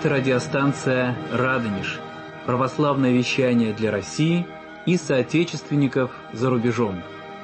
Это радиостанция «Радонеж», православное вещание для России и соотечественников за рубежом.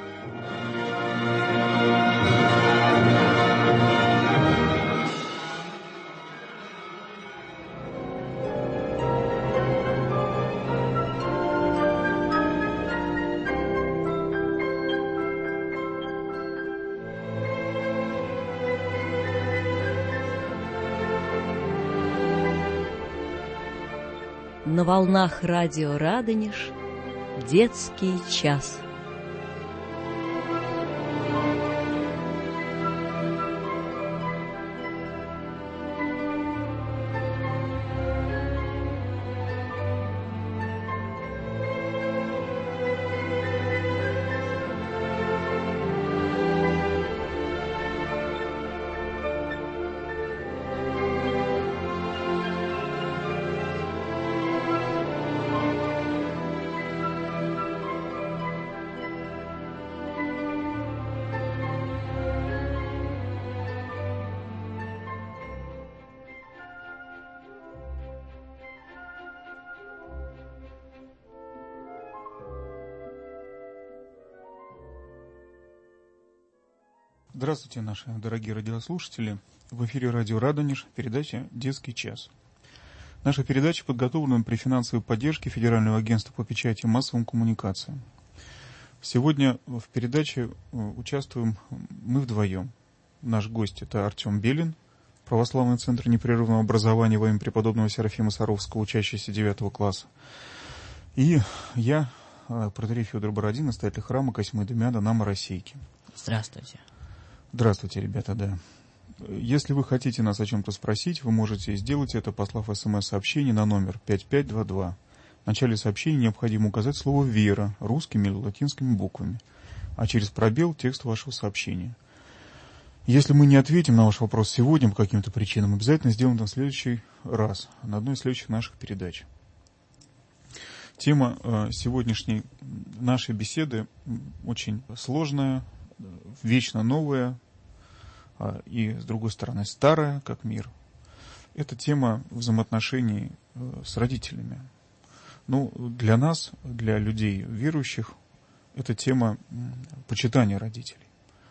На волнах радио «Радонеж» детский час. Здравствуйте, наши дорогие радиослушатели. В эфире радио «Радонеж», передача «Детский час». Наша передача подготовлена при финансовой поддержке Федерального агентства по печати и массовым коммуникациям. Сегодня в передаче участвуем мы вдвоем. Наш гость – это Артем Белин, Православный центр непрерывного образования во имя преподобного Серафима Саровского, учащийся 9 класса. И я, протоиерей Федор Бородин, настоятель храма Косьмы Демьяна на Моросейке. Здравствуйте. Здравствуйте, ребята, да. Если вы хотите нас о чем-то спросить, вы можете сделать это, послав СМС-сообщение на номер 5522. В начале сообщения необходимо указать слово «вера» русскими или латинскими буквами, а через пробел текст вашего сообщения. Если мы не ответим на ваш вопрос сегодня по каким-то причинам, обязательно сделаем это в следующий раз, на одной из следующих наших передач. Тема сегодняшней нашей беседы очень сложная, вечно новая и, с другой стороны, старая, как мир. Это тема взаимоотношений с родителями. Ну, для нас, для людей верующих, это тема почитания родителей.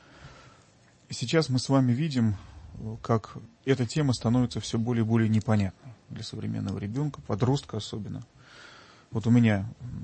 И сейчас мы с вами видим, как эта тема становится все более и более непонятной для современного ребенка, подростка особенно. Вот у меня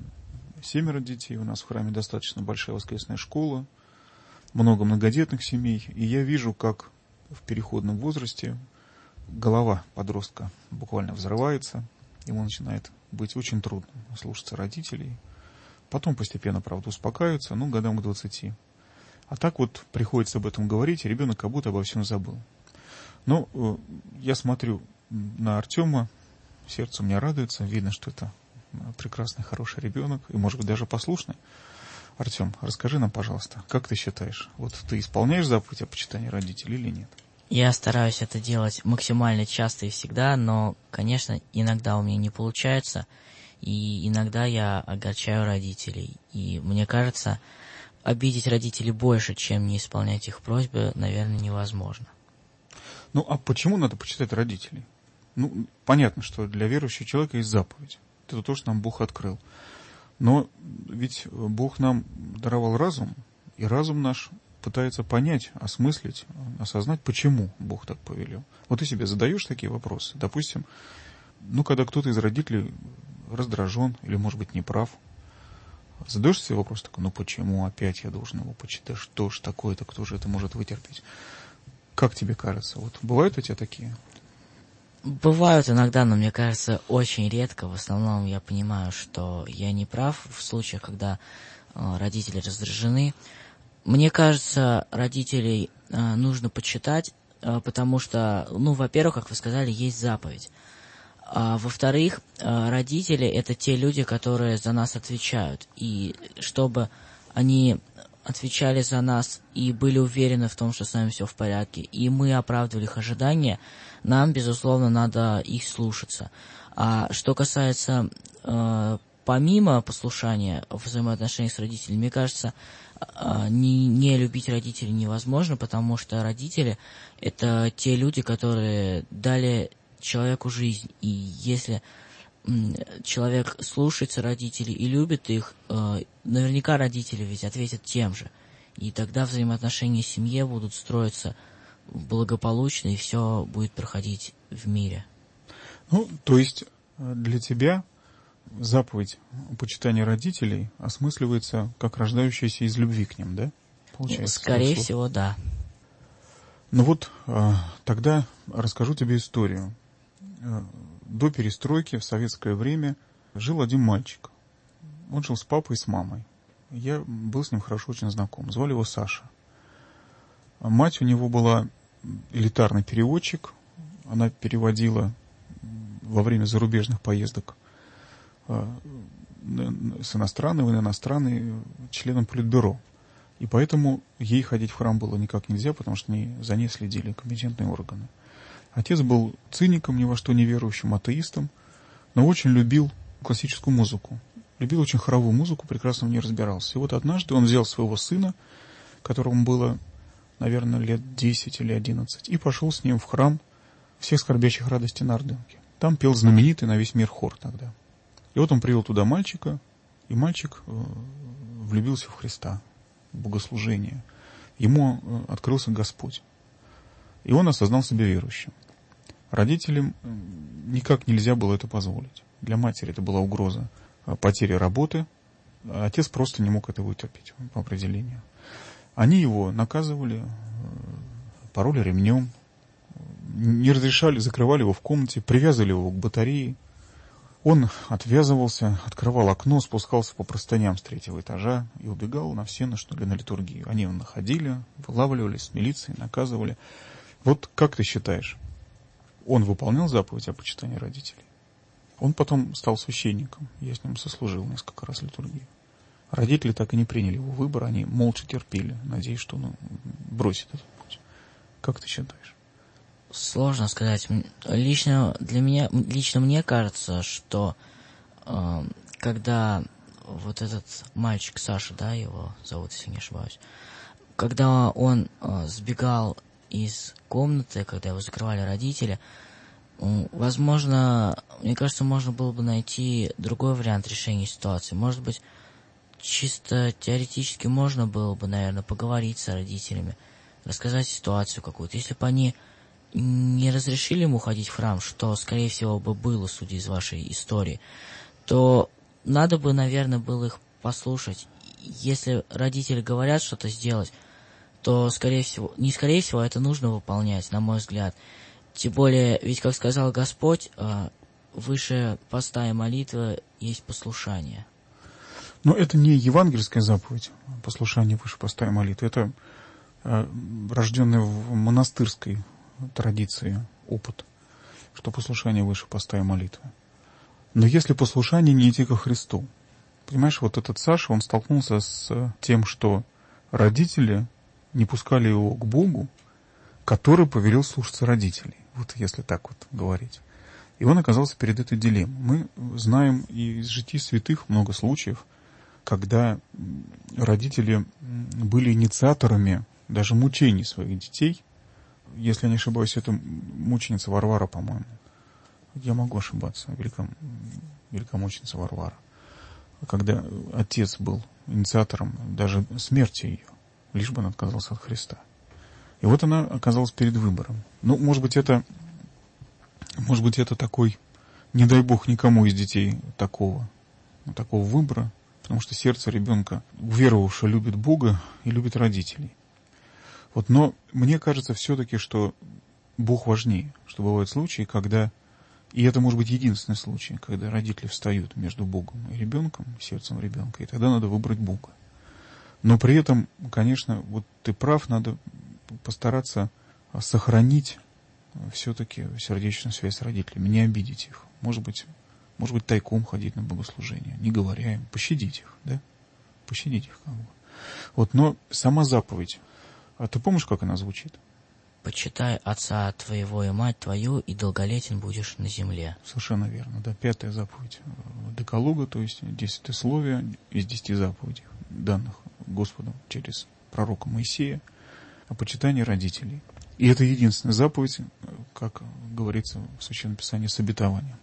7 детей, у нас в храме достаточно большая воскресная школа, много многодетных семей, и я вижу, как в переходном возрасте голова подростка буквально взрывается, ему начинает быть очень трудно слушаться родителей, потом постепенно, правда, успокаивается, годам к 20. А так вот приходится об этом говорить, и ребенок как будто обо всем забыл. Но я смотрю на Артема, сердце у меня радуется, видно, что это прекрасный, хороший ребенок, и, может быть, даже послушный. Артем, расскажи нам, пожалуйста, как ты считаешь, вот ты исполняешь заповедь о почитании родителей или нет? Я стараюсь это делать максимально часто и всегда, но, конечно, иногда у меня не получается, и иногда я огорчаю родителей. И мне кажется, обидеть родителей больше, чем не исполнять их просьбы, наверное, невозможно. Ну, а почему надо почитать родителей? Ну, понятно, что для верующего человека есть заповедь. Это то, что нам Бог открыл. Но ведь Бог нам даровал разум, и разум наш пытается понять, осмыслить, осознать, почему Бог так повелел. Вот ты себе задаешь такие вопросы. Допустим, когда кто-то из родителей раздражен или, может быть, неправ, задаешь себе вопрос такой, почему опять я должен его почитать? Да что ж такое-то, кто же это может вытерпеть? Как тебе кажется? Вот бывают у тебя такие? Бывают иногда, но мне кажется, очень редко. В основном я понимаю, что я не прав в случаях, когда родители раздражены. Мне кажется, родителей нужно почитать, потому что, во-первых, как вы сказали, есть заповедь. А во-вторых, родители – это те люди, которые за нас отвечают. И чтобы они отвечали за нас и были уверены в том, что с нами все в порядке, и мы оправдывали их ожидания, нам, безусловно, надо их слушаться. А что касается помимо послушания в взаимоотношениях с родителями, мне кажется, не любить родителей невозможно, потому что родители – это те люди, которые дали человеку жизнь. И если человек слушается родителей и любит их, наверняка родители ведь ответят тем же. И тогда взаимоотношения в семье будут строиться благополучно, и все будет проходить в мире. Ну, то есть для тебя заповедь почитания родителей осмысливается как рождающаяся из любви к ним, да? Получается, скорее всего, да. Ну вот, тогда расскажу тебе историю. До перестройки в советское время жил один мальчик. Он жил с папой и с мамой. Я был с ним хорошо очень знаком. Звали его Саша. Мать у него была элитарный переводчик. Она переводила во время зарубежных поездок с иностранного на иностранный членом политбюро. И поэтому ей ходить в храм было никак нельзя, потому что за ней следили компетентные органы. Отец был циником, ни во что не верующим, атеистом, но очень любил классическую музыку. Любил очень хоровую музыку, прекрасно в ней разбирался. И вот однажды он взял своего сына, которому было, наверное, лет 10 или 11, и пошел с ним в храм всех скорбящих радости на Ордынке. Там пел знаменитый на весь мир хор тогда. И вот он привел туда мальчика, и мальчик влюбился в Христа, в богослужение. Ему открылся Господь. И он осознал себя верующим. Родителям никак нельзя было это позволить. Для матери это была угроза потери работы, а отец просто не мог этого вытерпеть по определению. Они его наказывали, пороли ремнем, не разрешали, закрывали его в комнате, привязывали его к батарее. Он отвязывался, открывал окно, спускался по простыням с 3-го этажа и убегал на всены, что ли, на литургию. Они его находили, вылавливали с милицией, наказывали. Вот как ты считаешь, он выполнял заповедь о почитании родителей? Он потом стал священником, я с ним сослужил несколько раз литургию. Родители так и не приняли его выбор, они молча терпели, надеясь, что он бросит этот путь. Как ты считаешь? Сложно сказать. Лично мне кажется, что когда вот этот мальчик, Саша, да, его зовут, если не ошибаюсь, когда он сбегал из комнаты, когда его закрывали родители, возможно, мне кажется, можно было бы найти другой вариант решения ситуации. Может быть, чисто теоретически можно было бы, наверное, поговорить с родителями, рассказать ситуацию какую-то. Если бы они не разрешили ему ходить в храм, что, скорее всего, бы было, судя из вашей истории, то надо бы, наверное, было их послушать. Если родители говорят что-то сделать, то, скорее всего, это нужно выполнять, на мой взгляд. Тем более, ведь, как сказал Господь, выше поста и молитвы есть послушание. Но это не евангельская заповедь, послушание выше поста и молитвы. Это рожденный в монастырской традиции опыт, что послушание выше поста и молитвы. Но если послушание не идти ко Христу, понимаешь, вот этот Саша, он столкнулся с тем, что родители не пускали его к Богу, который повелел слушаться родителей. Вот если так вот говорить. И он оказался перед этой дилеммой. Мы знаем из житий святых много случаев, когда родители были инициаторами даже мучений своих детей. Если я не ошибаюсь, это мученица Варвара, по-моему. Я могу ошибаться, великомученица Варвара. Когда отец был инициатором даже смерти ее, лишь бы он отказался от Христа. И вот она оказалась перед выбором. Ну, может быть, это такой, не дай бог никому из детей такого выбора, потому что сердце ребенка, уверовавшего, любит Бога и любит родителей. Вот, но мне кажется все-таки, что Бог важнее, что бывают случаи, когда, и это может быть единственный случай, когда родители встают между Богом и ребенком, сердцем ребенка, и тогда надо выбрать Бога. Но при этом, конечно, вот ты прав, надо постараться сохранить все-таки сердечную связь с родителями, не обидеть их. Может быть, тайком ходить на богослужение, не говоря им, пощадить их, да? Пощадить их как бы. Вот, но сама заповедь, а ты помнишь, как она звучит? «Почитай отца твоего и мать твою, и долголетен будешь на земле». Совершенно верно, да. 5-я заповедь Декалога, то есть 10-словия из 10 заповедей, данных Господом через пророка Моисея, о почитании родителей. И это единственная заповедь, как говорится в Священном Писании, с обетованием.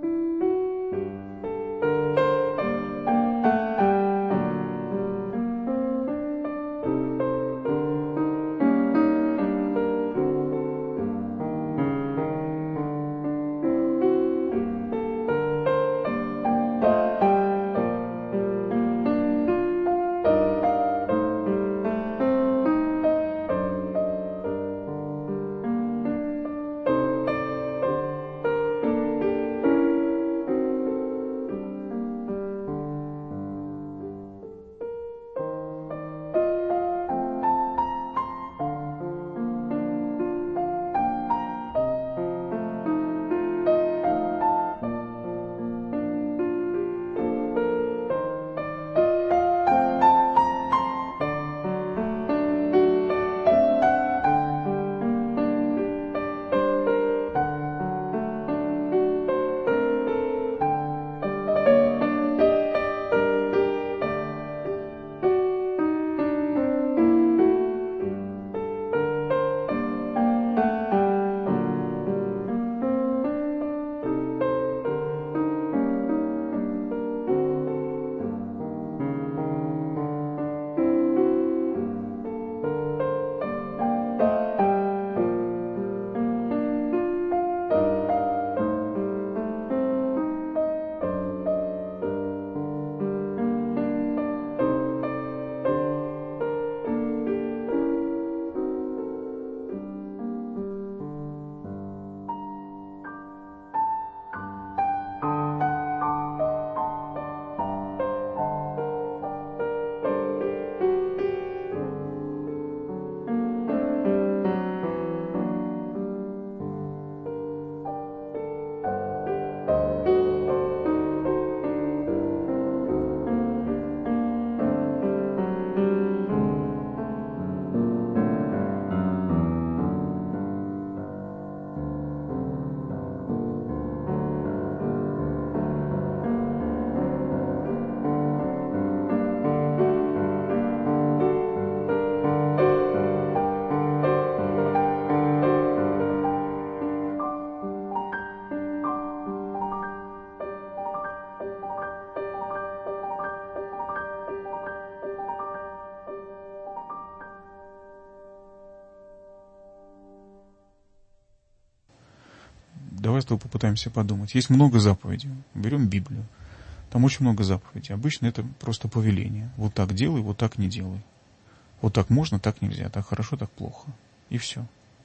Давай с тобой попытаемся подумать. Есть много заповедей. Берем Библию. Там очень много заповедей. Обычно это просто повеление. Вот так делай, вот так не делай. Вот так можно, так нельзя. Так хорошо, так плохо. И все.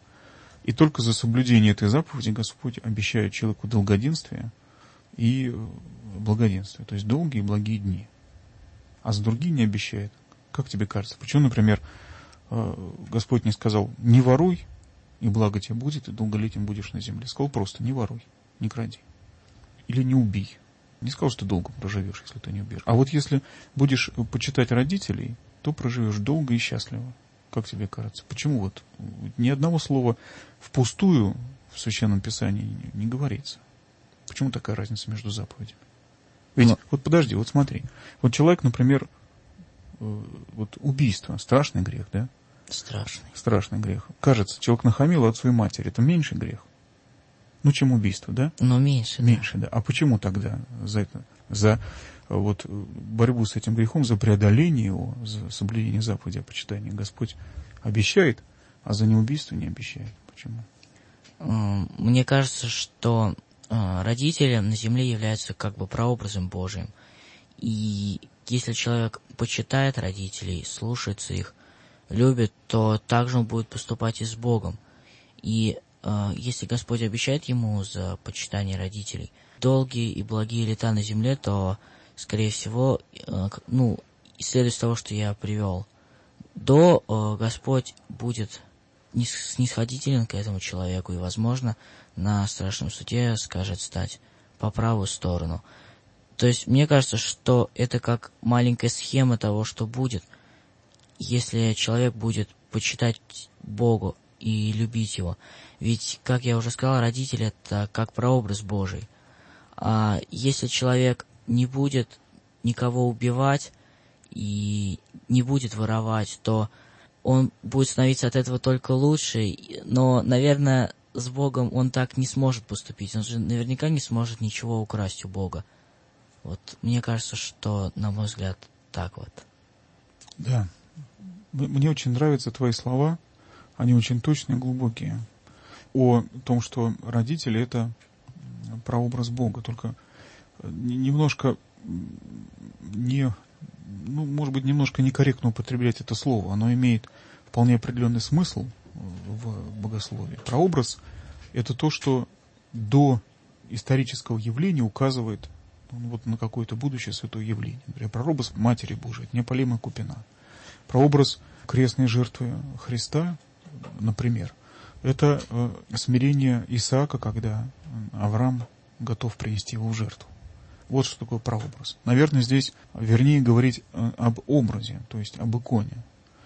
И только за соблюдение этой заповеди Господь обещает человеку долгоденствие и благоденствие. То есть долгие и благие дни. А за другие не обещает. Как тебе кажется? Почему, например, Господь не сказал: не воруй, и благо тебе будет, и долголетием будешь на земле? Сказал просто: не воруй, не кради. Или не убей. Не сказал, что ты долго проживешь, если ты не убьешь. А вот если будешь почитать родителей, то проживешь долго и счастливо. Как тебе кажется? Почему вот ни одного слова впустую в Священном Писании не говорится? Почему такая разница между заповедями? Ведь, вот подожди, вот смотри. Вот человек, например, вот убийство, страшный грех, да? Страшный. Страшный грех. Кажется, человек нахамил отцу и матери. Это меньший грех? Ну, чем убийство, да? Но меньше. Меньше, да. А почему тогда за вот борьбу с этим грехом, за преодоление его, за соблюдение заповеди о почитании Господь обещает, а за неубийство не обещает? Почему? Мне кажется, что родители на земле являются как бы прообразом Божиим. И если человек почитает родителей, слушается их, любит, то также он будет поступать и с Богом. И если Господь обещает ему за почитание родителей долгие и благие лета на земле, то, скорее всего, исследуя из того, что я привел, Господь будет снисходителен к этому человеку и, возможно, на страшном суде скажет стать по правую сторону. То есть, мне кажется, что это как маленькая схема того, что будет, если человек будет почитать Богу и любить Его. Ведь, как я уже сказал, родители — это как прообраз Божий. А если человек не будет никого убивать и не будет воровать, то он будет становиться от этого только лучше, но, наверное, с Богом он так не сможет поступить. Он же наверняка не сможет ничего украсть у Бога. Вот мне кажется, что, на мой взгляд, так вот. Да. Мне очень нравятся твои слова. Они очень точные и глубокие. О том, что родители — это прообраз Бога. Только немножко может быть, немножко некорректно употреблять это слово. Оно имеет вполне определенный смысл в богословии. Прообраз — это то, что до исторического явления указывает вот на какое-то будущее святое явление. Например, прообраз Матери Божией — это неопалимая купина. Прообраз крестной жертвы Христа, например, это смирение Исаака, когда Авраам готов принести его в жертву. Вот что такое прообраз. Наверное, здесь вернее говорить об образе, то есть об иконе.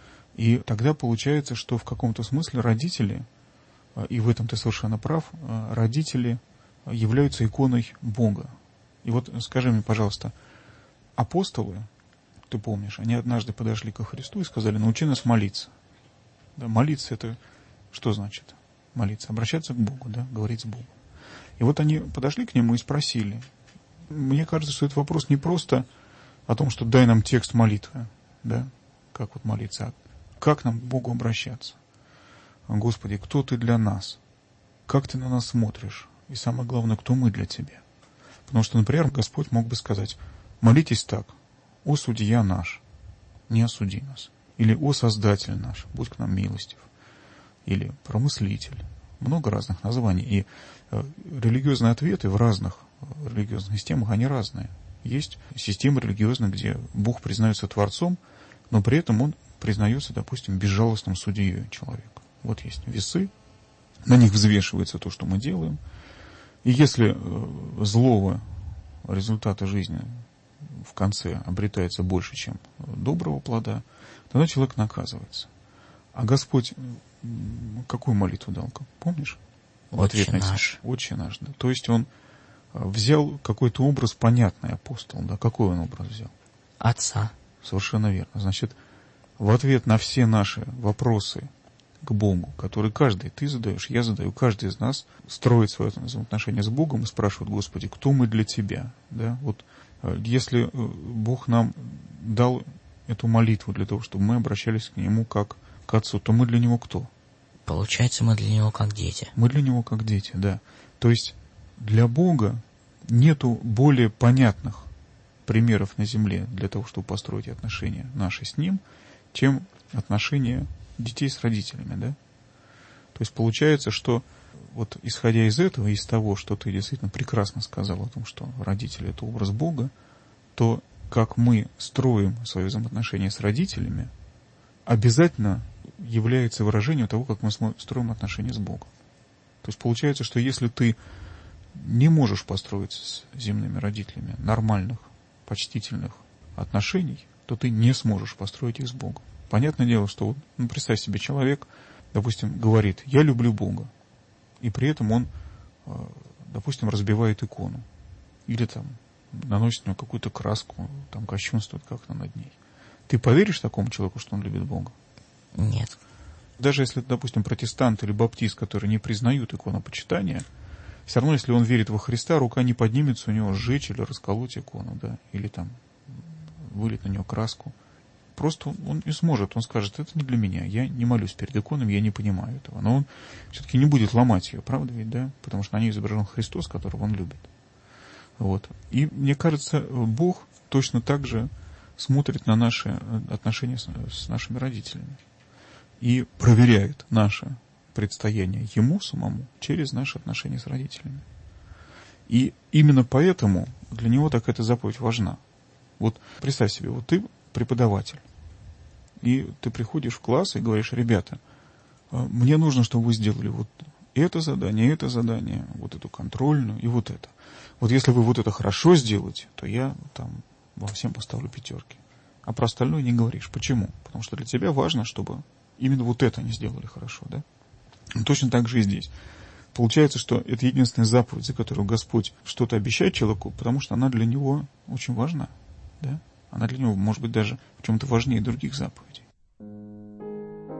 И тогда получается, что в каком-то смысле родители, и в этом ты совершенно прав, родители являются иконой Бога. И вот скажи мне, пожалуйста, апостолы, ты помнишь, они однажды подошли ко Христу и сказали: научи нас молиться. Да, молиться — это что значит? Молиться, обращаться к Богу, да, говорить с Богом. И вот они подошли к нему и спросили. Мне кажется, что этот вопрос не просто о том, что дай нам текст молитвы, да, как вот молиться, а как нам к Богу обращаться. Господи, кто Ты для нас? Как Ты на нас смотришь? И самое главное, кто мы для Тебя? Потому что, например, Господь мог бы сказать: молитесь так: «О судья наш, не осуди нас». Или «О Создатель наш, будь к нам милостив». Или «Промыслитель». Много разных названий. И религиозные ответы в разных религиозных системах, они разные. Есть системы религиозные, где Бог признается Творцом, но при этом Он признается, допустим, безжалостным судьей человека. Вот есть весы, на них взвешивается то, что мы делаем. И если злого результата жизни в конце обретается больше, чем доброго плода, тогда человек наказывается. А Господь какую молитву дал? Помнишь? «Отче наш». «Отче наш», да. То есть Он взял какой-то образ понятный, апостол, да. Какой он образ взял? Отца. Совершенно верно. Значит, в ответ на все наши вопросы к Богу, которые каждый, ты задаешь, я задаю, каждый из нас строит свое взаимоотношение с Богом и спрашивает: Господи, кто мы для Тебя? Да? Вот если Бог нам дал эту молитву для того, чтобы мы обращались к Нему как к Отцу, то мы для Него кто? Получается, мы для Него как дети. Мы для Него как дети, да. То есть для Бога нету более понятных примеров на земле для того, чтобы построить отношения наши с Ним, чем отношения детей с родителями, да? То есть получается, что вот исходя из этого, из того, что ты действительно прекрасно сказал о том, что родители — это образ Бога, то как мы строим свои взаимоотношения с родителями, обязательно является выражением того, как мы строим отношения с Богом. То есть получается, что если ты не можешь построить с земными родителями нормальных, почтительных отношений, то ты не сможешь построить их с Богом. Понятное дело, что, представь себе, человек, допустим, говорит: я люблю Бога, и при этом он, допустим, разбивает икону, или там наносит на него какую-то краску, там кощунствует как-то над ней. Ты поверишь такому человеку, что он любит Бога? Нет. Даже если, допустим, протестант или баптист, которые не признают иконопочитания, все равно, если он верит во Христа, рука не поднимется у него сжечь или расколоть икону, да, или там вылить на нее краску. Просто он не сможет, он скажет: это не для меня, я не молюсь перед иконами, я не понимаю этого. Но он все-таки не будет ломать ее, правда ведь, да? Потому что на ней изображен Христос, которого он любит. Вот. И мне кажется, Бог точно так же смотрит на наши отношения с нашими родителями и проверяет наше предстояние Ему самому через наши отношения с родителями. И именно поэтому для Него так эта заповедь важна. Вот представь себе, вот ты преподаватель, и ты приходишь в класс и говоришь: ребята, мне нужно, чтобы вы сделали вот это задание, вот эту контрольную и вот это. Вот если вы вот это хорошо сделаете, то я там во всем поставлю 5. А про остальное не говоришь. Почему? Потому что для тебя важно, чтобы именно вот это они сделали хорошо, да? Точно так же и здесь. Получается, что это единственная заповедь, за которую Господь что-то обещает человеку, потому что она для него очень важна, да? Она для него, может быть, даже в чем-то важнее других заповедей.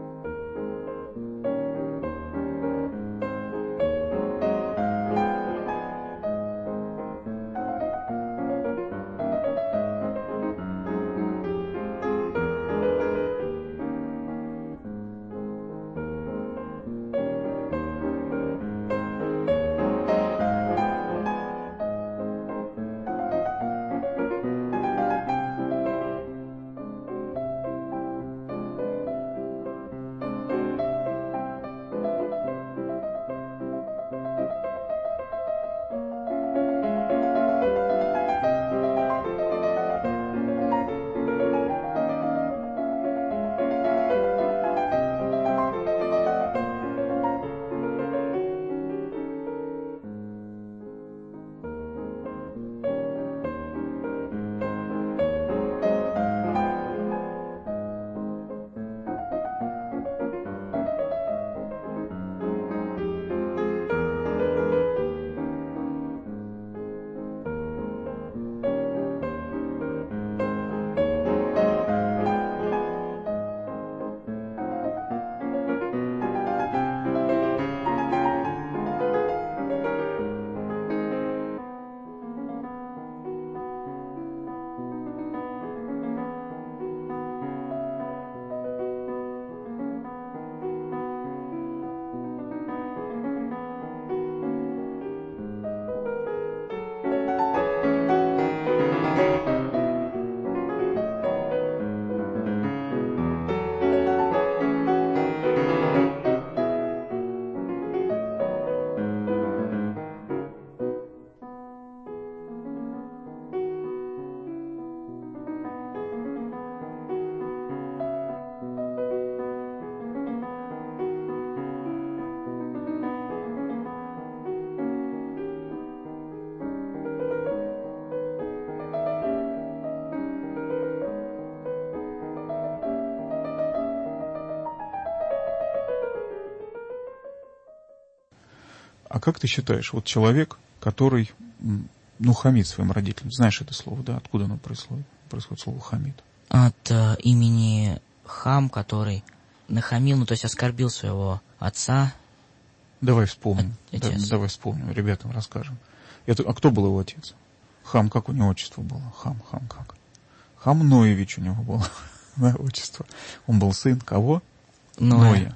А как ты считаешь, вот человек, который, хамит своим родителям, знаешь это слово, да? Откуда оно происходит? Происходит слово хамит. От имени хам, который нахамил, то есть оскорбил своего отца. Давай вспомним. Отец. Давай вспомним, ребятам расскажем. А кто был его отец? Хам, как у него отчество было? Хам как? Хам Ноевич у него было отчество. Он был сын кого? Ноя.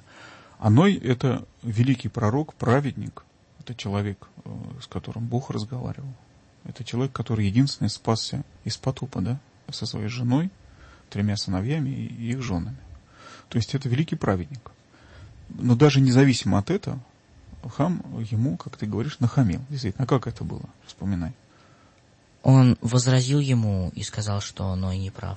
А Ной — это великий пророк, праведник. Это человек, с которым Бог разговаривал. Это человек, который единственный спасся из потопа, да? Со своей женой, 3 сыновьями и их женами. То есть это великий праведник. Но даже независимо от этого, Хам ему, как ты говоришь, нахамил. Действительно, а как это было? Вспоминай. Он возразил ему и сказал, что Ной не прав.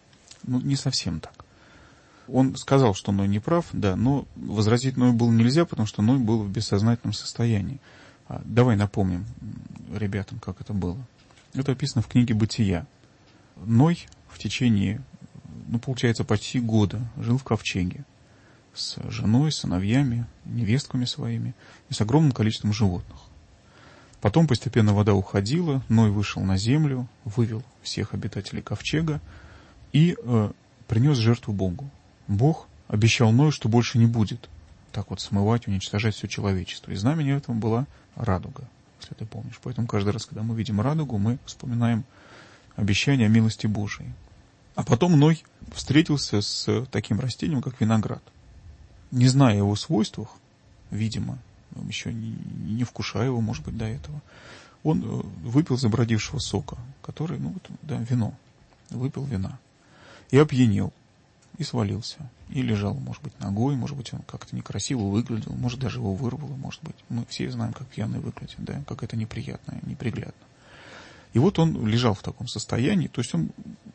Не совсем так. Он сказал, что Ной не прав, да, но возразить Ною было нельзя, потому что Ной был в бессознательном состоянии. Давай напомним ребятам, как это было. Это описано в книге «Бытия». Ной в течение, получается, почти года жил в ковчеге с женой, сыновьями, невестками своими и с огромным количеством животных. Потом постепенно вода уходила, Ной вышел на землю, вывел всех обитателей ковчега и принес жертву Богу. Бог обещал Ною, что больше не будет так вот смывать, уничтожать все человечество. И знаменем этого была радуга, если ты помнишь. Поэтому каждый раз, когда мы видим радугу, мы вспоминаем обещание о милости Божией. А потом Ной встретился с таким растением, как виноград. Не зная о его свойствах, видимо, еще не вкушая его, может быть, до этого, он выпил забродившего сока, который, вино. Выпил вина. И опьянел. И свалился. И лежал, может быть, ногой, может быть, он как-то некрасиво выглядел, может, даже его вырвало, может быть. Мы все знаем, как пьяный выглядит, да, как это неприятно, неприглядно. И вот он лежал в таком состоянии, то есть он,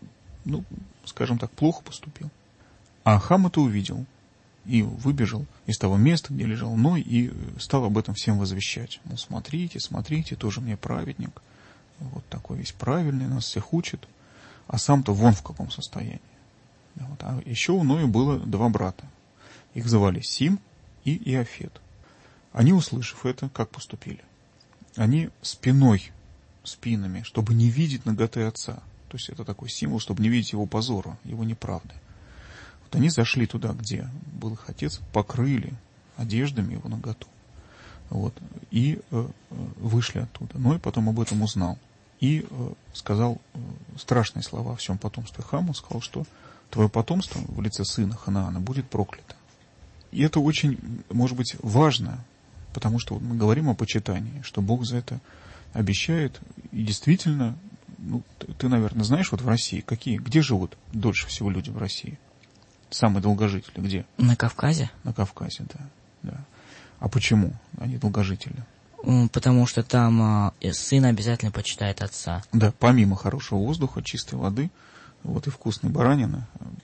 скажем так, плохо поступил. А Хам это увидел и выбежал из того места, где лежал Ной, и стал об этом всем возвещать. Смотрите, тоже мне праведник, вот такой весь правильный, нас всех учит, а сам-то вон в каком состоянии. Вот. А еще у Ноя было 2 брата. Их звали Сим и Иофет. Они, услышав это, как поступили? Они спинами, чтобы не видеть наготы отца. То есть это такой символ, чтобы не видеть его позора, его неправды. Вот они зашли туда, где был их отец, покрыли одеждами его наготу. Вот, и вышли оттуда. Ной потом об этом узнал. И сказал страшные слова о всем потомстве Хама. Сказал, что твое потомство в лице сына Ханаана будет проклято. И это очень, может быть, важно, потому что мы говорим о почитании, что Бог за это обещает. И действительно, ты, наверное, знаешь, вот в России, где живут дольше всего люди в России? Самые долгожители где? На Кавказе? На Кавказе, да. А почему они долгожители? Потому что там сын обязательно почитает отца. Да, помимо хорошего воздуха, чистой воды, вот и вкусной баранины,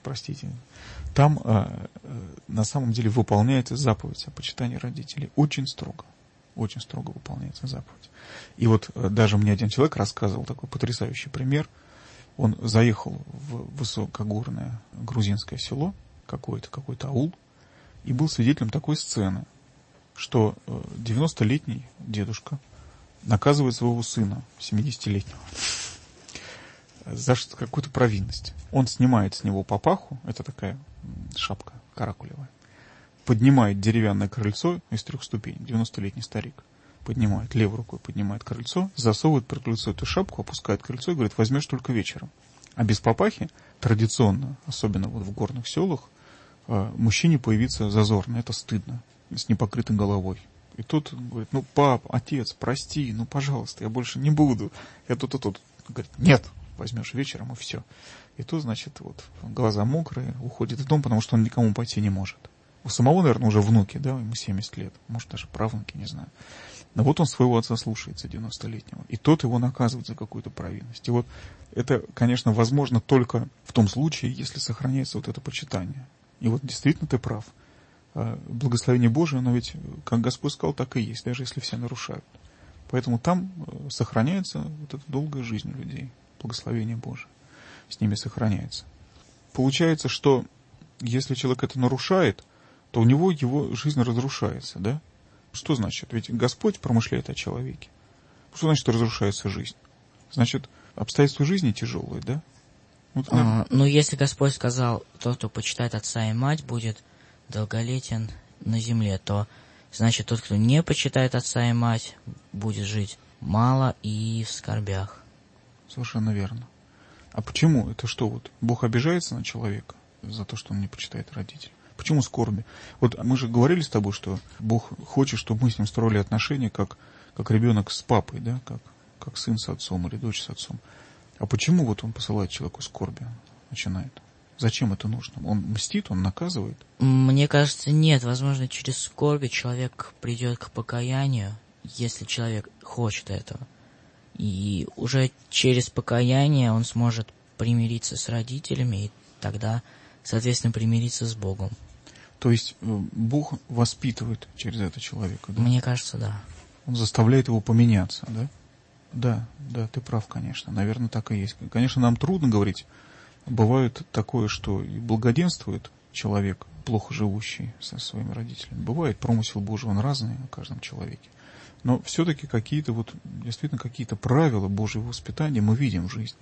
там на самом деле выполняется заповедь о почитании родителей. Очень строго выполняется заповедь. И вот даже мне один человек рассказывал такой потрясающий пример. Он заехал в высокогорное грузинское село, какой-то аул, и был свидетелем такой сцены, что 90-летний дедушка наказывает своего сына, 70-летнего, за какую-то провинность. Он снимает с него папаху, это такая шапка каракулевая, поднимает деревянное крыльцо из 3 ступеней, 90-летний старик, левой рукой поднимает крыльцо, засовывает под крыльцо эту шапку, опускает крыльцо и говорит: возьмешь только вечером. А без папахи традиционно, особенно вот в горных селах, мужчине появиться зазорно, это стыдно, с непокрытой головой. И тот говорит: пап, отец, прости, пожалуйста, я больше не буду. Я тут. Говорит: нет, возьмешь вечером, и все. И тут, значит, глаза мокрые, уходит в дом, потому что он никому пойти не может. У самого, наверное, уже внуки, да, ему 70 лет, может, даже правнуки, не знаю. Но вот он своего отца слушается, 90-летнего, и тот его наказывает за какую-то провинность. И вот это, конечно, возможно только в том случае, если сохраняется вот это почитание. И вот действительно ты прав. Благословение Божие, оно ведь, как Господь сказал, так и есть, даже если все нарушают. Поэтому там сохраняется вот эта долгая жизнь у людей. Благословение Божие с ними сохраняется. Получается, что если человек это нарушает, то у него его жизнь разрушается, да? Что значит? Ведь Господь промышляет о человеке. Что значит разрушается жизнь? Значит, обстоятельства жизни тяжелые, да? Вот, ну, если Господь сказал, тот, кто почитает отца и мать, будет долголетен на земле, то значит, тот, кто не почитает отца и мать, будет жить мало и в скорбях. Совершенно верно. А почему? Это что, вот Бог обижается на человека за то, что он не почитает родителей? Почему скорби? Вот мы же говорили с тобой, что Бог хочет, чтобы мы с ним строили отношения, как ребенок с папой, да, как сын с отцом или дочь с отцом. А почему вот он посылает человеку скорби, начинает? Зачем это нужно? Он мстит, он наказывает? Мне кажется, нет. Возможно, через скорби человек придет к покаянию, если человек хочет этого. И уже через покаяние он сможет примириться с родителями и тогда, соответственно, примириться с Богом. То есть Бог воспитывает через это человека, да? Мне кажется, да. Он заставляет его поменяться, да? Да, ты прав, конечно. Наверное, так и есть. Конечно, нам трудно говорить. Бывает такое, что и благоденствует человек, плохо живущий со своими родителями. Бывает промысел Божий, он разный о каждом человеке. Но все-таки какие-то вот, действительно, какие-то правила Божьего воспитания мы видим в жизни.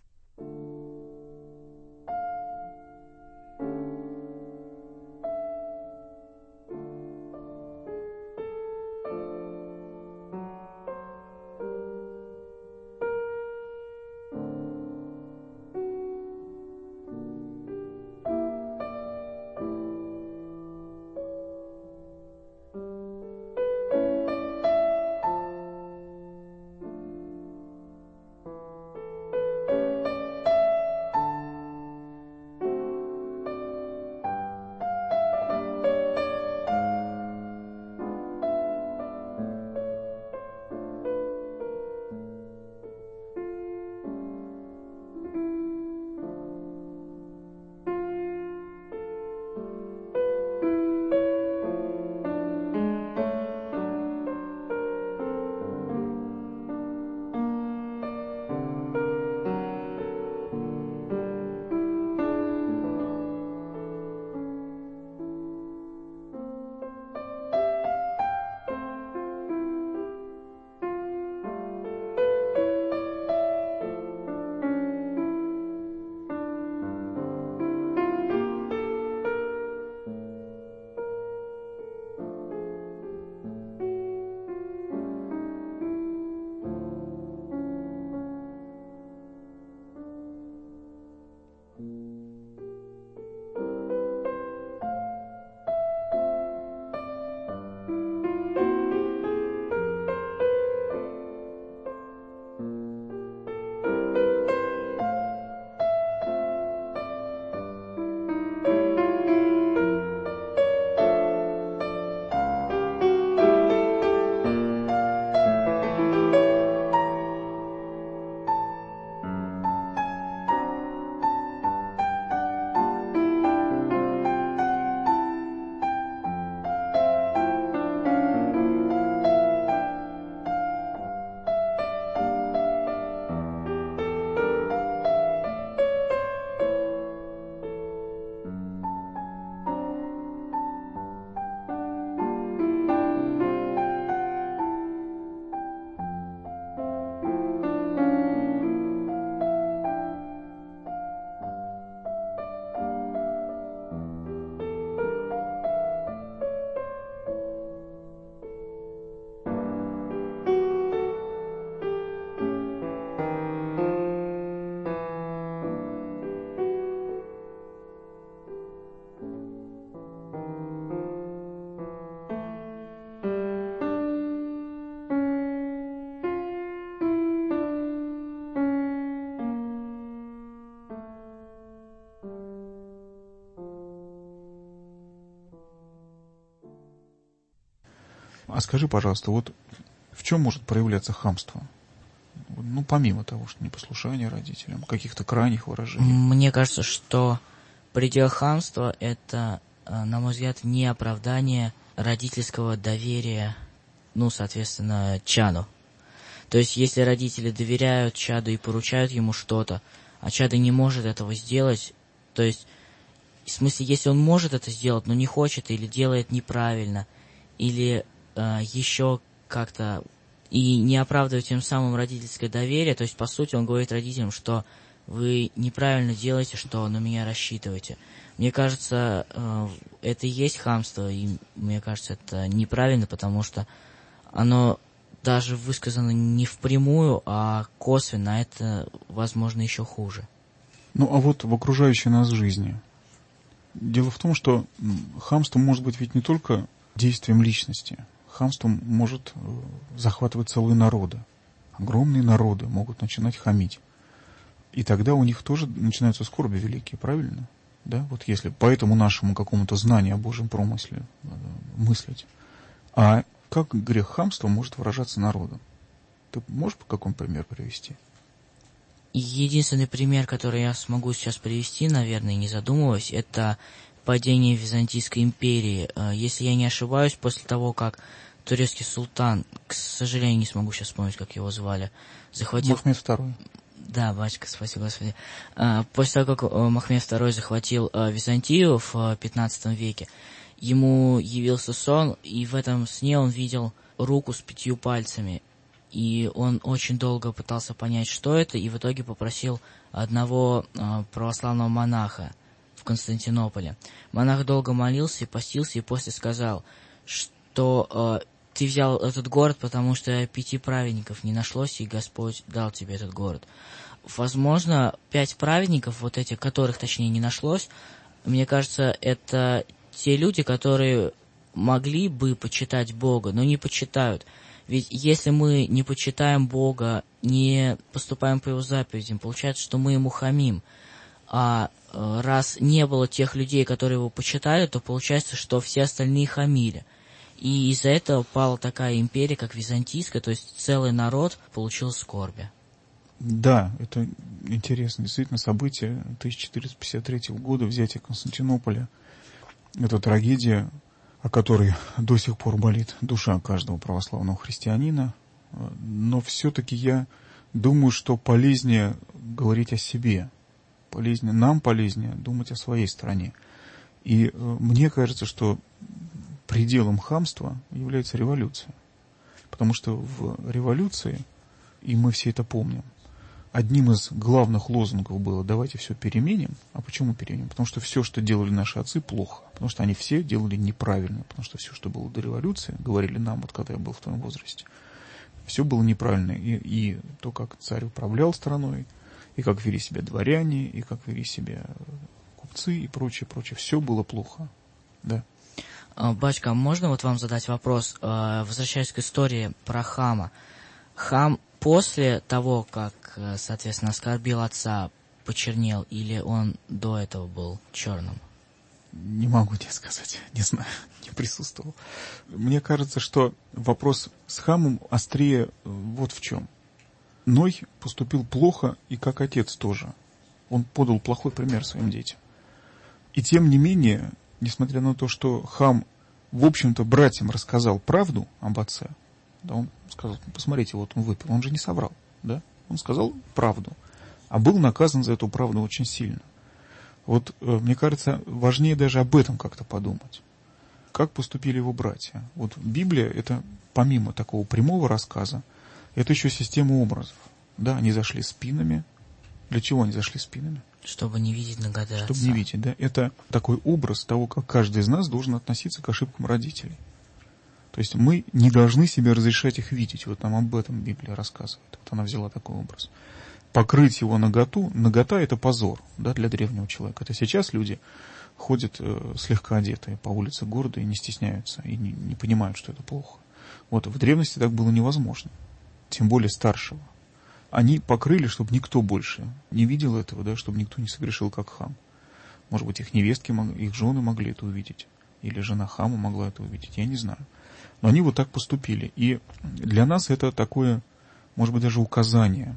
А скажи, пожалуйста, вот в чем может проявляться хамство? Ну, помимо того, что непослушание родителям, каких-то крайних выражений. Мне кажется, что предел хамства – это, на мой взгляд, не оправдание родительского доверия, ну, соответственно, чаду. То есть, если родители доверяют чаду и поручают ему что-то, а чадо не может этого сделать, то есть, в смысле, если он может это сделать, но не хочет или делает неправильно, или еще как-то и не оправдывать тем самым родительское доверие. То есть, по сути, он говорит родителям, что вы неправильно делаете, что на меня рассчитываете. Мне кажется, это и есть хамство, и мне кажется, это неправильно, потому что оно даже высказано не впрямую, а косвенно, а это, возможно, еще хуже. Ну, а вот в окружающей нас жизни. Дело в том, что хамство может быть ведь не только действием личности. Хамство может захватывать целые народы. Огромные народы могут начинать хамить. И тогда у них тоже начинаются скорби великие, правильно? Да? Вот если по этому нашему какому-то знанию о Божьем промысле мыслить. А как грех хамства может выражаться народом? Ты можешь какой-нибудь пример привести? Единственный пример, который я смогу сейчас привести, наверное, не задумываясь, это падение Византийской империи. Если я не ошибаюсь, после того, как турецкий султан, к сожалению, не смогу сейчас вспомнить, как его звали, захватил... Махмед II. Да, батюшка, спасибо, Господи. После того, как Махмед II захватил Византию в 15 веке, ему явился сон, и в этом сне он видел руку с 5 пальцами. И он очень долго пытался понять, что это, и в итоге попросил одного православного монаха в Константинополе. Монах долго молился и постился, и после сказал, что ты взял этот город, потому что 5 праведников не нашлось, и Господь дал тебе этот город. Возможно, 5 праведников, вот этих, которых, точнее, не нашлось, мне кажется, это те люди, которые могли бы почитать Бога, но не почитают. Ведь если мы не почитаем Бога, не поступаем по Его заповедям, получается, что мы Ему хамим. А раз не было тех людей, которые Его почитали, то получается, что все остальные хамили. И из-за этого пала такая империя, как Византийская, то есть целый народ получил скорби. Да, это интересно. Действительно, событие 1453 года, взятие Константинополя. Это трагедия, о которой до сих пор болит душа каждого православного христианина. Но все-таки я думаю, что полезнее говорить о себе. Нам полезнее думать о своей стране. И мне кажется, что пределом хамства является революция. Потому что в революции, и мы все это помним, одним из главных лозунгов было «давайте все переменим». А почему переменим? Потому что все, что делали наши отцы, плохо. Потому что они все делали неправильно. Потому что все, что было до революции, говорили нам, вот когда я был в твоем возрасте, все было неправильно. И то, как царь управлял страной, и как вели себя дворяне, и как вели себя купцы, и прочее, прочее. Все было плохо. Да. Батюшка, можно вот вам задать вопрос? Возвращаясь к истории про хама. Хам после того, как, соответственно, оскорбил отца, почернел, или он до этого был черным? Не могу тебе сказать, не знаю, не присутствовал. Мне кажется, что вопрос с хамом острее вот в чем. Ной поступил плохо, и как отец тоже. Он подал плохой пример своим детям. И тем не менее, несмотря на то, что хам, в общем-то, братьям рассказал правду об отце, да, он сказал, посмотрите, вот он выпил, он же не соврал, да? Он сказал правду, а был наказан за эту правду очень сильно. Вот, мне кажется, важнее даже об этом как-то подумать. Как поступили его братья? Вот Библия, это помимо такого прямого рассказа, это еще система образов. Да, они зашли спинами. Для чего они зашли спинами? Чтобы не видеть наготы отца. Чтобы не видеть, да. Это такой образ того, как каждый из нас должен относиться к ошибкам родителей. То есть мы не должны себе разрешать их видеть. Вот нам об этом Библия рассказывает. Вот она взяла такой образ. Покрыть его наготу. Нагота — это позор, да, для древнего человека. Это сейчас люди ходят слегка одетые по улице города и не стесняются, и не понимают, что это плохо. Вот в древности так было невозможно. Тем более старшего. Они покрыли, чтобы никто больше не видел этого, да, чтобы никто не согрешил, как хам. Может быть, их невестки, их жены могли это увидеть. Или жена хама могла это увидеть, я не знаю. Но они вот так поступили. И для нас это такое, может быть, даже указание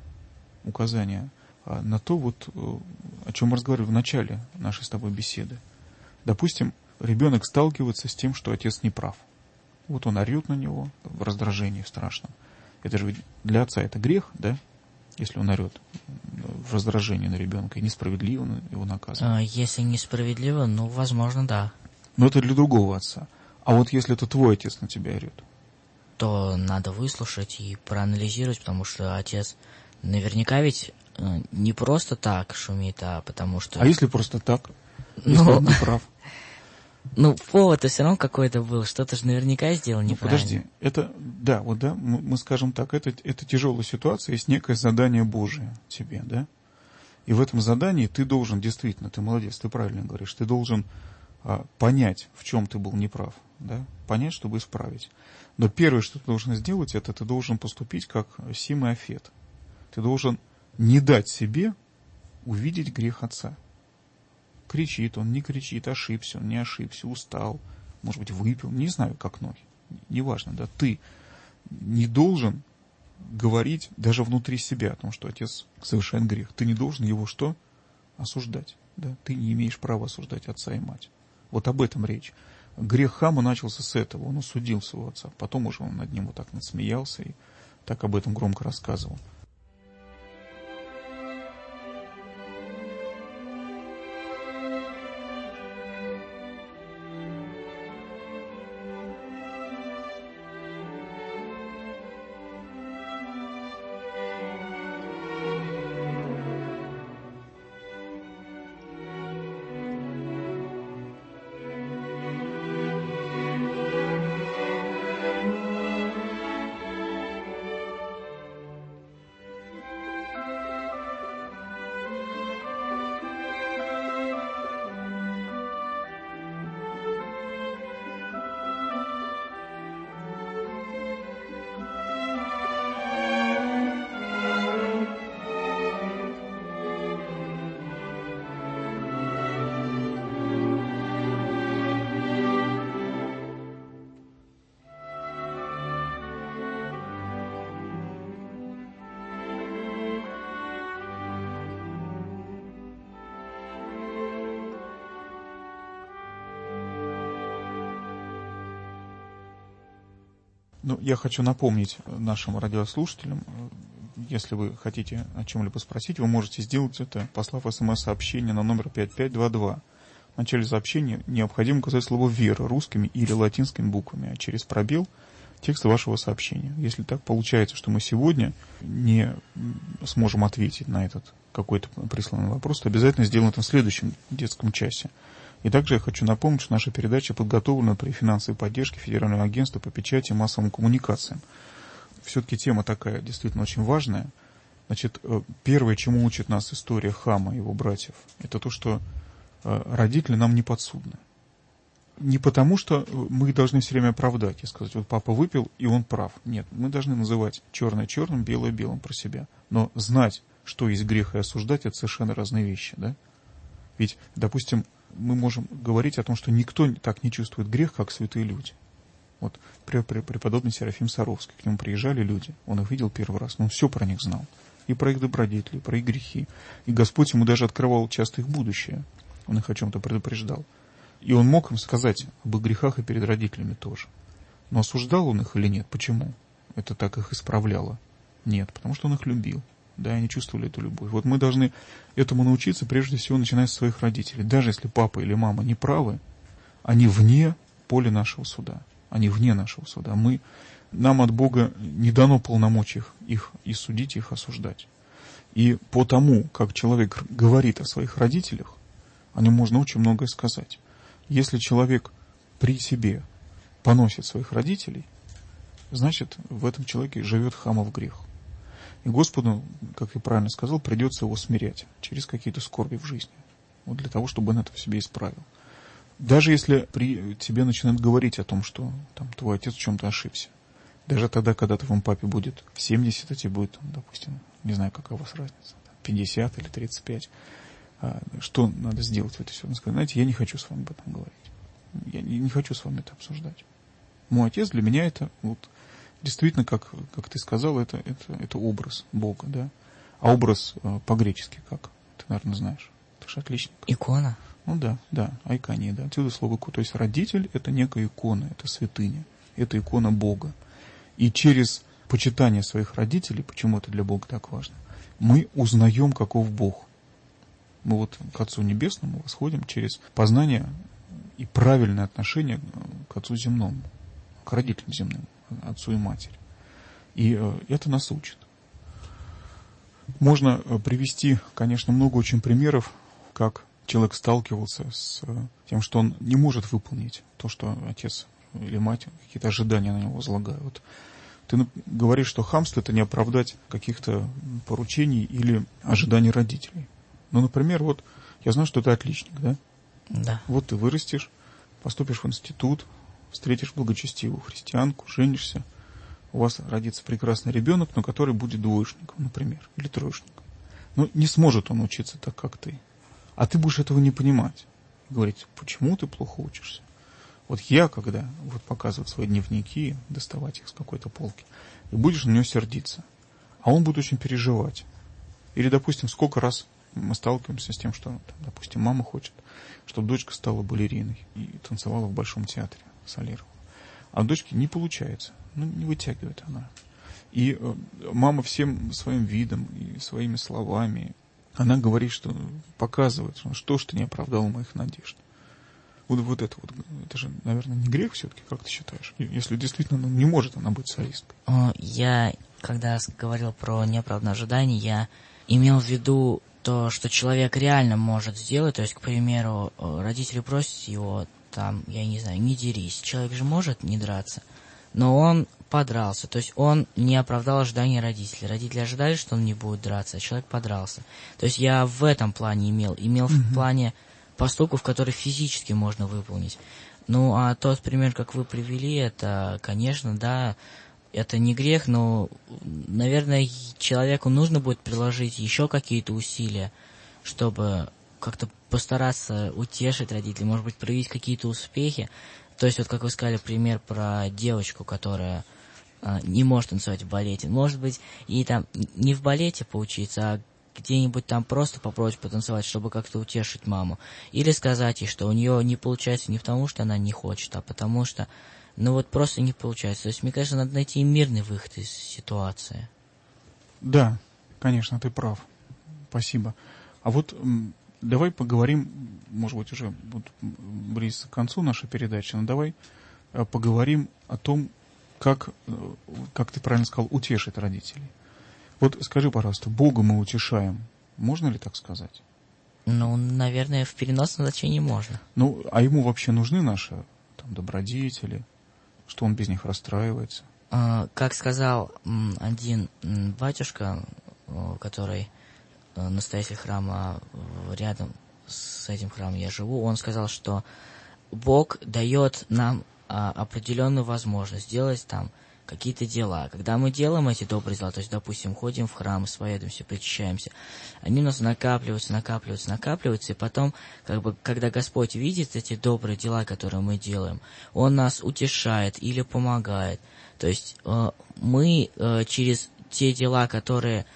на то, вот, о чем мы разговаривали в начале нашей с тобой беседы. Допустим, ребенок сталкивается с тем, что отец не прав. Вот он орет на него в раздражении страшном. Это же для отца это грех, да? Если он орет в раздражении на ребенка и несправедливо его наказывает. Если несправедливо, возможно, да. Но это для другого отца. А вот если это твой отец на тебя орет, то надо выслушать и проанализировать, потому что отец наверняка ведь не просто так шумит, а потому что... А если просто так? Если он не прав? Повод-то все равно какой-то был, что-то же наверняка сделал неправильно. Подожди, мы скажем так, это тяжелая ситуация, есть некое задание Божие тебе, да? И в этом задании ты должен, действительно, ты молодец, ты правильно говоришь, ты должен понять, в чем ты был неправ, да? Понять, чтобы исправить. Но первое, что ты должен сделать, это ты должен поступить как Сим и Афет. Ты должен не дать себе увидеть грех отца. Кричит он, не кричит, ошибся он, не ошибся, устал, может быть, выпил, не знаю, как ноги, неважно, да, ты не должен говорить даже внутри себя о том, что отец совершает грех. Ты не должен его что? Осуждать, да, ты не имеешь права осуждать отца и мать. Вот об этом речь. Грех Хама начался с этого, он осудил своего отца, потом уже он над ним вот так насмеялся и так об этом громко рассказывал. Я хочу напомнить нашим радиослушателям, если вы хотите о чем-либо спросить, вы можете сделать это, послав СМС-сообщение на номер 5522. В начале сообщения необходимо указать слово «вера» русскими или латинскими буквами, а через пробел текст вашего сообщения. Если так получается, что мы сегодня не сможем ответить на этот какой-то присланный вопрос, то обязательно сделаем это в следующем детском часе. И также я хочу напомнить, что наша передача подготовлена при финансовой поддержке Федерального агентства по печати и массовым коммуникациям. Все-таки тема такая действительно очень важная. Значит, первое, чему учит нас история Хама и его братьев, это то, что родители нам не подсудны. Не потому, что мы их должны все время оправдать и сказать, вот папа выпил, и он прав. Нет, мы должны называть черное черным, белое белым про себя. Но знать, что есть грех, и осуждать, это совершенно разные вещи, да? Ведь, допустим, мы можем говорить о том, что никто так не чувствует грех, как святые люди. Вот преподобный Серафим Саровский, к нему приезжали люди, он их видел первый раз, но он все про них знал. И про их добродетели, и про их грехи. И Господь ему даже открывал часто их будущее. Он их о чем-то предупреждал. И он мог им сказать об их грехах и перед родителями тоже. Но осуждал он их или нет? Почему? Это так их исправляло? Нет, потому что он их любил. Да, они чувствовали эту любовь. Вот мы должны этому научиться, прежде всего, начиная с своих родителей. Даже если папа или мама не правы, они вне поля нашего суда. Они вне нашего суда. Нам от Бога не дано полномочий их и судить, их осуждать. И по тому, как человек говорит о своих родителях, о нем можно очень многое сказать. Если человек при себе поносит своих родителей, значит, в этом человеке живет Хамов грех. И Господу, как я правильно сказал, придется его смирять через какие-то скорби в жизни. Вот для того, чтобы он это в себе исправил. Даже если при тебе начинают говорить о том, что там, твой отец в чем-то ошибся. Даже тогда, когда твоему папе будет 70, а тебе будет, допустим, не знаю, какая у вас разница, 50 или 35. Что надо сделать в этой ситуации? Сказать, знаете, я не хочу с вами об этом говорить. Я не хочу с вами это обсуждать. Мой отец для меня это... Действительно, как ты сказал, это образ Бога, да? А образ по-гречески как? Ты, наверное, знаешь. Ты же отличник. Икона. Да, айкония, да. Отсюда слово икона. То есть родитель — это некая икона, это святыня, это икона Бога. И через почитание своих родителей, почему это для Бога так важно, мы узнаем, каков Бог. Мы вот к Отцу Небесному восходим через познание и правильное отношение к Отцу Земному, к родителям земным. отцу и матери. И это нас учит. Можно привести, конечно, много очень примеров, как человек сталкивался с тем, что он не может выполнить то, что отец или мать какие-то ожидания на него возлагают. Ты говоришь, что хамство — это не оправдать каких-то поручений или ожиданий родителей. Ну, например, вот я знаю, что ты отличник, да? Да. Вот ты вырастешь, поступишь в институт, встретишь благочестивую христианку, женишься, у вас родится прекрасный ребенок, но который будет двоечником, например, или троечником. Но не сможет он учиться так, как ты. А ты будешь этого не понимать. Говорить, почему ты плохо учишься? Вот я, когда вот показывать свои дневники, доставать их с какой-то полки, и будешь на него сердиться, а он будет очень переживать. Или, допустим, сколько раз мы сталкиваемся с тем, что, там, допустим, мама хочет, чтобы дочка стала балериной и танцевала в Большом театре, солировала. А у дочки не получается, не вытягивает она. И мама всем своим видом и своими словами, она говорит, что показывает, что ж ты не оправдал моих надежд. Вот это же, наверное, не грех все-таки, как ты считаешь? Если действительно не может она быть солисткой. Я, когда говорил про неоправданное ожидание, я имел в виду то, что человек реально может сделать. То есть, к примеру, родители просят его, там, я не знаю, не дерись. Человек же может не драться, но он подрался. То есть он не оправдал ожидания родителей. Родители ожидали, что он не будет драться, а человек подрался. То есть я в этом плане имел в плане поступков, которые физически можно выполнить. Ну, а тот пример, как вы привели, это, конечно, да, это не грех, но, наверное, человеку нужно будет приложить еще какие-то усилия, чтобы как-то постараться утешить родителей, может быть, проявить какие-то успехи. То есть, вот как вы сказали, пример про девочку, которая не может танцевать в балете. Может быть, и там не в балете поучиться, а где-нибудь там просто попробовать потанцевать, чтобы как-то утешить маму. Или сказать ей, что у нее не получается не потому, что она не хочет, а потому что, просто не получается. То есть, мне кажется, надо найти мирный выход из ситуации. Да, конечно, ты прав. Спасибо. А вот давай поговорим, может быть, уже близко к концу нашей передачи, но давай поговорим о том, как ты правильно сказал, утешить родителей. Вот скажи, пожалуйста, Бога мы утешаем. Можно ли так сказать? Наверное, в переносном значении можно. А ему вообще нужны наши добродетели? Что он без них расстраивается? Как сказал один батюшка, который настоятель храма, рядом с этим храмом я живу, он сказал, что Бог дает нам определенную возможность делать там какие-то дела. Когда мы делаем эти добрые дела, то есть, допустим, ходим в храм, исповедуемся, причащаемся, они у нас накапливаются, и потом, когда Господь видит эти добрые дела, которые мы делаем, Он нас утешает или помогает. То есть мы через те дела, которые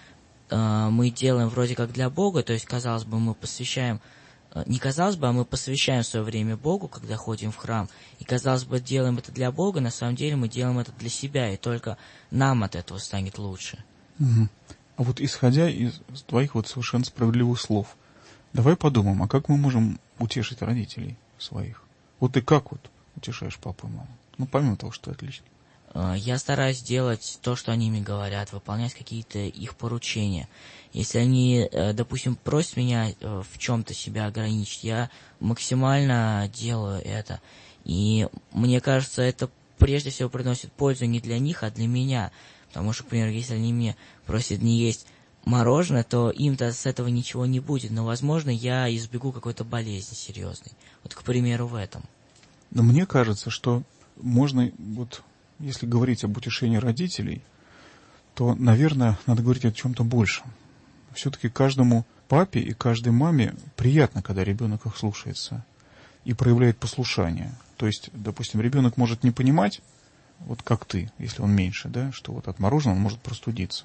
мы делаем вроде как для Бога, то есть, казалось бы, мы посвящаем, не казалось бы, а мы посвящаем свое время Богу, когда ходим в храм, и, казалось бы, делаем это для Бога, на самом деле мы делаем это для себя, и только нам от этого станет лучше. Угу. А вот исходя из твоих совершенно справедливых слов, давай подумаем, а как мы можем утешить родителей своих? Вот ты как утешаешь папу и маму? Помимо того, что отлично. Я стараюсь делать то, что они мне говорят, выполнять какие-то их поручения. Если они, допустим, просят меня в чем-то себя ограничить, я максимально делаю это. И мне кажется, это прежде всего приносит пользу не для них, а для меня. Потому что, к примеру, если они мне просят не есть мороженое, то им-то с этого ничего не будет. Но, возможно, я избегу какой-то болезни серьезной. Вот, к примеру, в этом. Но мне кажется, что можно, если говорить об утешении родителей, то, наверное, надо говорить о чем-то большем. Все-таки каждому папе и каждой маме приятно, когда ребенок их слушается и проявляет послушание. То есть, допустим, ребенок может не понимать, как ты, если он меньше, да, что от мороженого он может простудиться.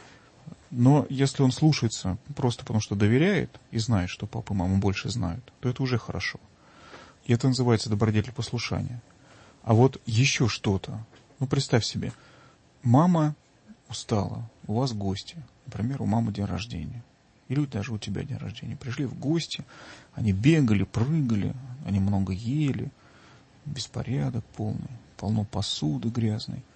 Но если он слушается просто потому, что доверяет и знает, что папа и мама больше знают, то это уже хорошо. И это называется добродетель послушания. А еще что-то. Представь себе, мама устала, у вас гости, например, у мамы день рождения, или даже у тебя день рождения. Пришли в гости, они бегали, прыгали, они много ели, беспорядок полный, полно посуды грязной.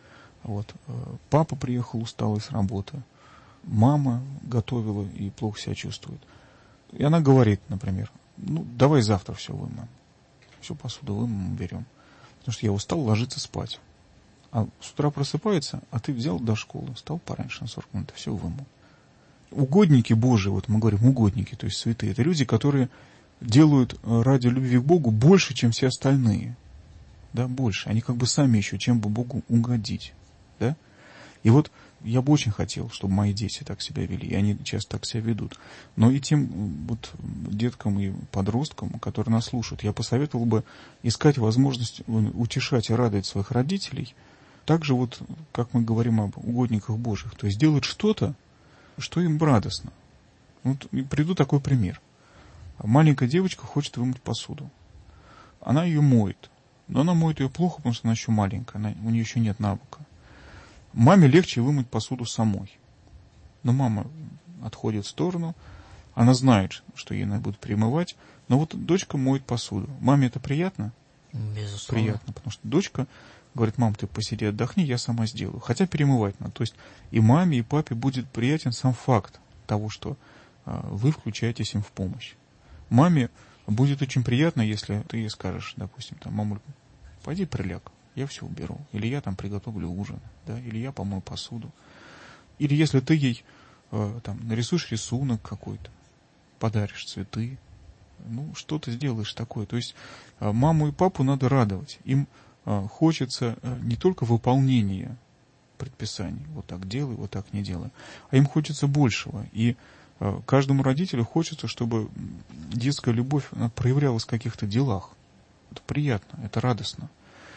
Вот. Папа приехал усталый с работы. Мама готовила и плохо себя чувствует. И она говорит, например, давай завтра все вымоем. Всю посуду вымоем, берем. Потому что я устал ложиться спать. А с утра просыпается, а ты взял до школы, встал пораньше на 40 минут, все вымыл. Угодники Божии, вот мы говорим угодники, то есть святые, это люди, которые делают ради любви к Богу больше, чем все остальные. Да, больше. Они как бы сами ищут, чем бы Богу угодить. Да? И вот я бы очень хотел, чтобы мои дети так себя вели, и они часто так себя ведут. Но и тем вот деткам и подросткам, которые нас слушают, я посоветовал бы искать возможность утешать и радовать своих родителей, так же вот, как мы говорим об угодниках Божьих, то есть делать что-то, что им радостно. Вот приведу такой пример. Маленькая девочка хочет вымыть посуду. Она ее моет, но она моет ее плохо, потому что она еще маленькая, у нее еще нет навыка. Маме легче вымыть посуду самой. Но мама отходит в сторону, она знает, что ей надо будет перемывать, но вот дочка моет посуду. Маме это приятно? Безусловно. Приятно, потому что дочка говорит: мам, ты посиди, отдохни, я сама сделаю. Хотя перемывать надо. То есть и маме, и папе будет приятен сам факт того, что вы включаетесь им в помощь. Маме будет очень приятно, если ты ей скажешь, допустим, мамуль, пойди приляг, я все уберу. Или я приготовлю ужин, да, или я помою посуду. Или если ты ей нарисуешь рисунок какой-то, подаришь цветы, что-то сделаешь такое. То есть маму и папу надо радовать. Им хочется не только выполнения предписаний, вот так делай, вот так не делай, а им хочется большего. И каждому родителю хочется, чтобы детская любовь проявлялась в каких-то делах. Это приятно, это радостно.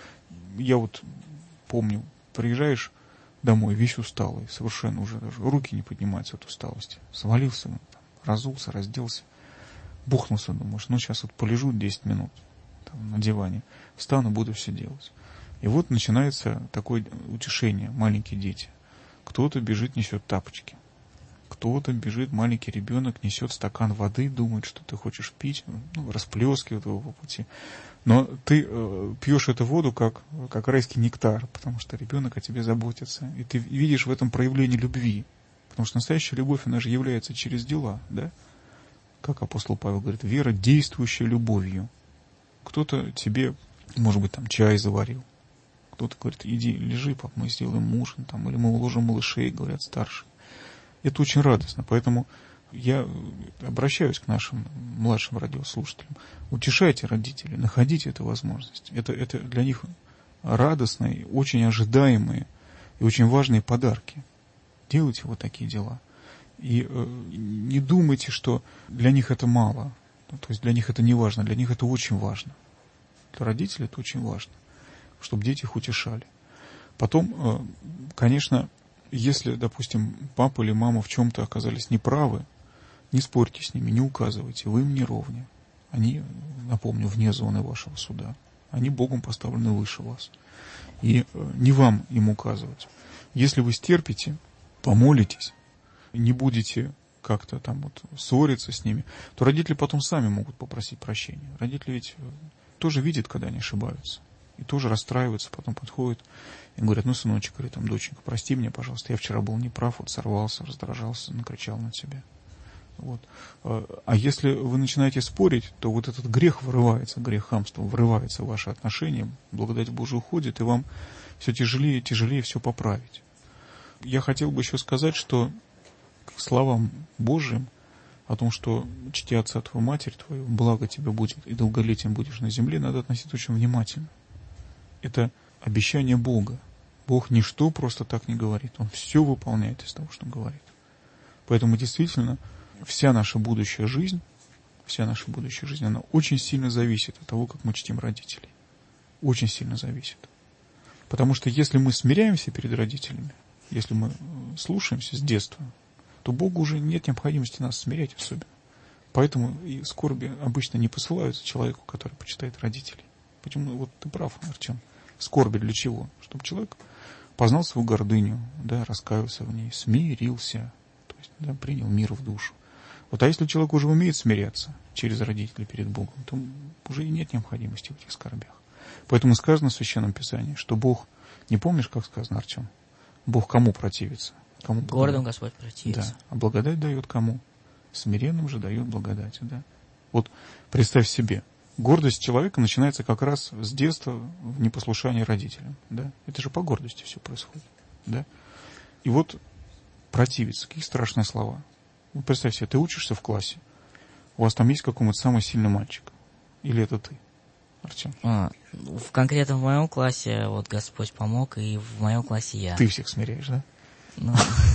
Я вот помню, приезжаешь домой, весь усталый, совершенно уже даже руки не поднимаются от усталости. Свалился, разулся, разделся, бухнулся, думаешь, сейчас вот полежу 10 минут на диване, встану, буду все делать. И вот начинается такое утешение, маленькие дети. Кто-то бежит, несет тапочки. Кто-то бежит, маленький ребенок, несет стакан воды, думает, что ты хочешь пить, расплескивает его по пути. Но ты пьешь эту воду как райский нектар, потому что ребенок о тебе заботится. И ты видишь в этом проявление любви. Потому что настоящая любовь, она же является через дела, да? Как апостол Павел говорит, вера, действующая любовью. Кто-то тебе, может быть, чай заварил. Кто-то говорит, иди, лежи, пап, мы сделаем ужин, или мы уложим малышей, говорят старшие. Это очень радостно, поэтому я обращаюсь к нашим младшим радиослушателям. Утешайте родителей, находите эту возможность. Это для них радостные, очень ожидаемые и очень важные подарки. Делайте вот такие дела. И не думайте, что для них это мало. То есть для них это не важно, для них это очень важно. Для родителей это очень важно, чтобы дети их утешали. Потом, конечно, если, допустим, папа или мама в чем-то оказались неправы, не спорьте с ними, не указывайте, вы им не ровня. Они, напомню, вне зоны вашего суда. Они Богом поставлены выше вас. И не вам им указывать. Если вы стерпите, помолитесь, не будете как-то ссориться с ними, то родители потом сами могут попросить прощения. Родители ведь тоже видят, когда они ошибаются. И тоже расстраиваются, потом подходят и говорят, сыночек, или доченька, прости меня, пожалуйста, я вчера был неправ, сорвался, раздражался, накричал на тебя. Вот. А если вы начинаете спорить, то вот этот грех врывается, грех хамства врывается в ваши отношения, благодать Божия уходит, и вам все тяжелее и тяжелее все поправить. Я хотел бы еще сказать, что к словам Божьим о том, что чти отца твою, матерь твою, благо тебе будет, и долголетием будешь на земле, надо относиться очень внимательно. Это обещание Бога. Бог ничто просто так не говорит. Он все выполняет из того, что говорит. Поэтому действительно вся наша будущая жизнь, она очень сильно зависит от того, как мы чтим родителей. Очень сильно зависит. Потому что если мы смиряемся перед родителями, если мы слушаемся с детства, то Богу уже нет необходимости нас смирять особенно. Поэтому и скорби обычно не посылаются человеку, который почитает родителей. Почему? Вот ты прав, Артем. Скорби для чего? Чтобы человек познал свою гордыню, раскаялся в ней, смирился, то есть принял мир в душу. Вот, а если человек уже умеет смиряться через родителей перед Богом, то уже и нет необходимости в этих скорбях. Поэтому сказано в Священном Писании, что Бог, не помнишь, как сказано, Артем? Бог кому противится? Кому Гордым Господь противится. Да. А благодать дает кому? Смиренным же дает благодать. Да? Вот представь себе, гордость человека начинается как раз с детства в непослушании родителям. Да? Это же по гордости все происходит. Да? И вот противиться, какие страшные слова. Вот представь себе, ты учишься в классе, у вас там есть какой-нибудь самый сильный мальчик. Или это ты, Артем? Конкретно в моем классе вот Господь помог, и в моем классе я. Ты всех смиряешь, да? Ну,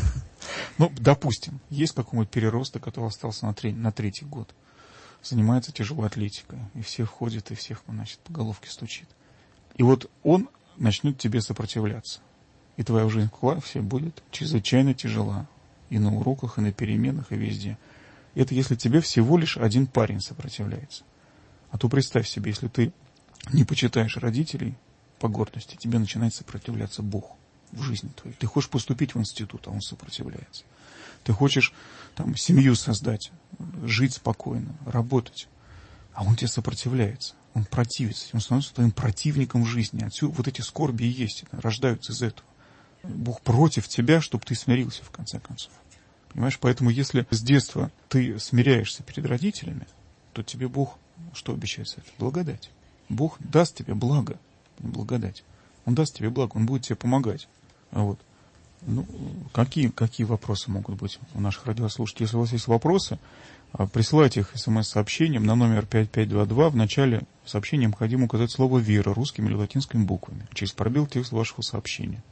Ну, допустим, есть какой-нибудь переросток, который остался на третий год. Занимается тяжелой атлетикой. И всех ходит, и всех, значит, по головке стучит. И вот он начнет тебе сопротивляться. И твоя жизнь в классе будет чрезвычайно тяжела. И на уроках, и на переменах, и везде. Это если тебе всего лишь один парень сопротивляется. А то представь себе, если ты не почитаешь родителей по гордости, тебе начинает сопротивляться Бог в жизни твоей. Ты хочешь поступить в институт, а он сопротивляется. Ты хочешь там семью создать, жить спокойно, работать, а он тебе сопротивляется. Он противится, он становится твоим противником в жизни. Отсюда вот эти скорби и есть, рождаются из этого. Бог против тебя, чтобы ты смирился в конце концов. Понимаешь, поэтому если с детства ты смиряешься перед родителями, то тебе Бог что обещает за это? Благодать. Бог даст тебе благо, не благодать. Он даст тебе благо, Он будет тебе помогать. Вот. Ну, какие вопросы могут быть у наших радиослушателей? Если у вас есть вопросы, присылайте их смс-сообщением на номер 5522. В начале сообщения необходимо указать слово «вера» русскими или латинскими буквами. Через пробел текст вашего сообщения.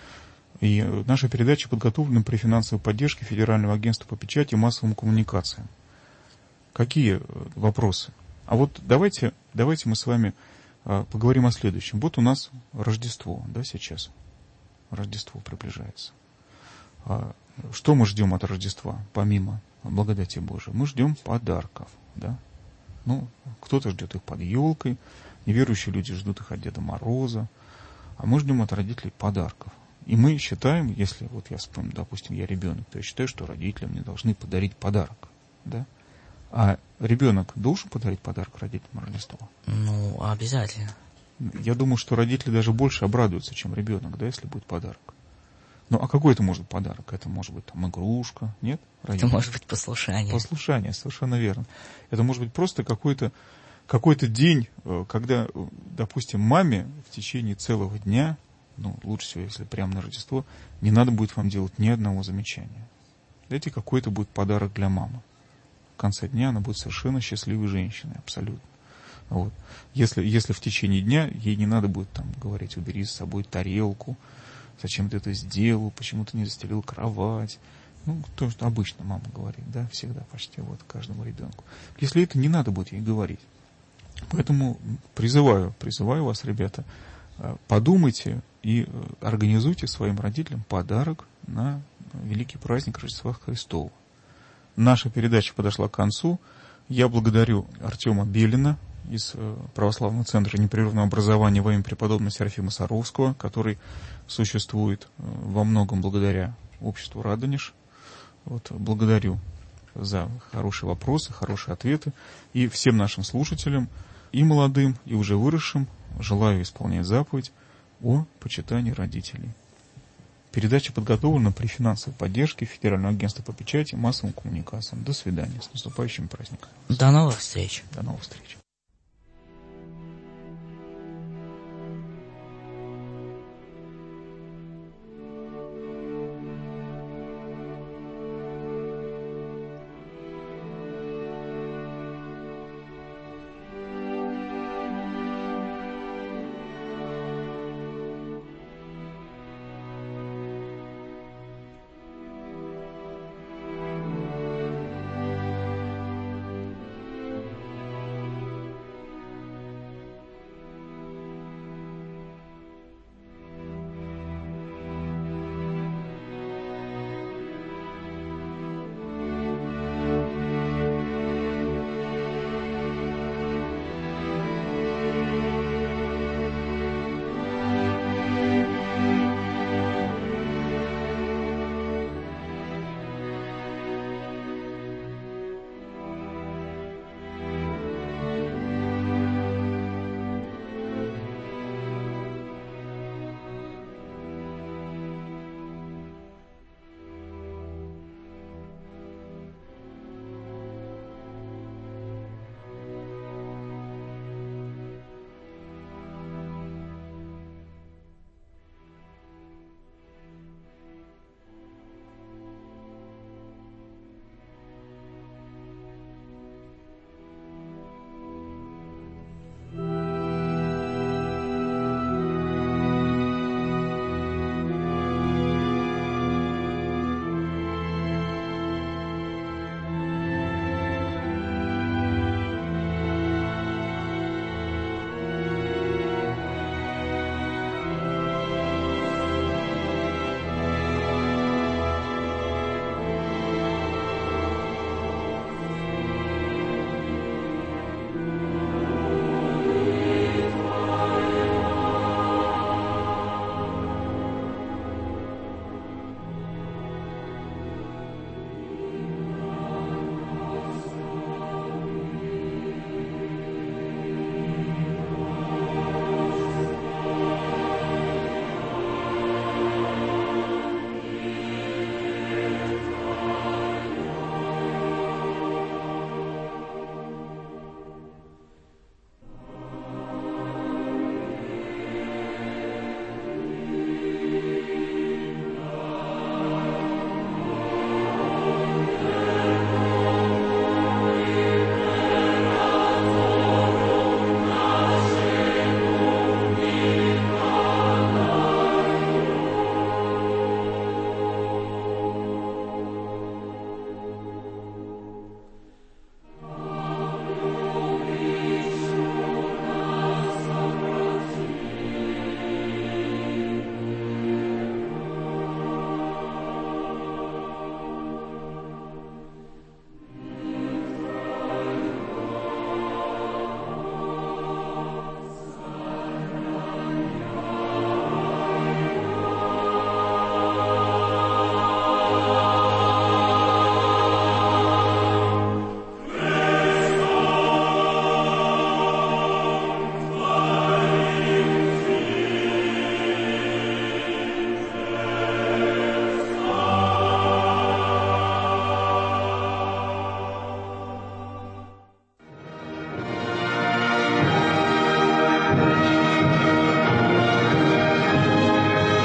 И наша передача подготовлена при финансовой поддержке Федерального агентства по печати и массовым коммуникациям. Какие вопросы? А вот давайте мы с вами поговорим о следующем. Вот у нас Рождество, да, сейчас. Рождество приближается. Что мы ждем от Рождества, помимо благодати Божией? Мы ждем подарков, да? Ну, кто-то ждет их под елкой, неверующие люди ждут их от Деда Мороза, а мы ждем от родителей подарков. И мы считаем, если вот я вспомню, допустим, я ребенок, то я считаю, что родители мне должны подарить подарок, да? А ребенок должен подарить подарок родителям на Рождество? Ну, обязательно. Я думаю, что родители даже больше обрадуются, чем ребенок, да, если будет подарок. Ну, а какой это может быть подарок? Это может быть там игрушка, нет? Это может быть послушание. Послушание, совершенно верно. Это может быть просто какой-то день, когда, допустим, маме в течение целого дня, ну, лучше всего, если прямо на Рождество, не надо будет вам делать ни одного замечания. Дайте какой-то будет подарок для мамы. В конце дня она будет совершенно счастливой женщиной, абсолютно. Вот. Если в течение дня ей не надо будет там говорить, убери с собой тарелку, зачем ты это сделал, почему ты не застелил кровать. Ну, то, что обычно мама говорит, да, всегда почти вот каждому ребенку. Если это не надо будет ей говорить. Поэтому призываю вас, ребята, подумайте и организуйте своим родителям подарок на великий праздник Рождества Христова. Наша передача подошла к концу. Я благодарю Артема Белина из Православного центра непрерывного образования во имя преподобного Серафима Саровского, который существует во многом благодаря обществу Радонеж. Вот, благодарю за хорошие вопросы, хорошие ответы. И всем нашим слушателям, и молодым, и уже выросшим, желаю исполнять заповедь о почитании родителей. Передача подготовлена при финансовой поддержке Федерального агентства по печати и массовым коммуникациям. До свидания. С наступающим праздником. До новых встреч. До новых встреч.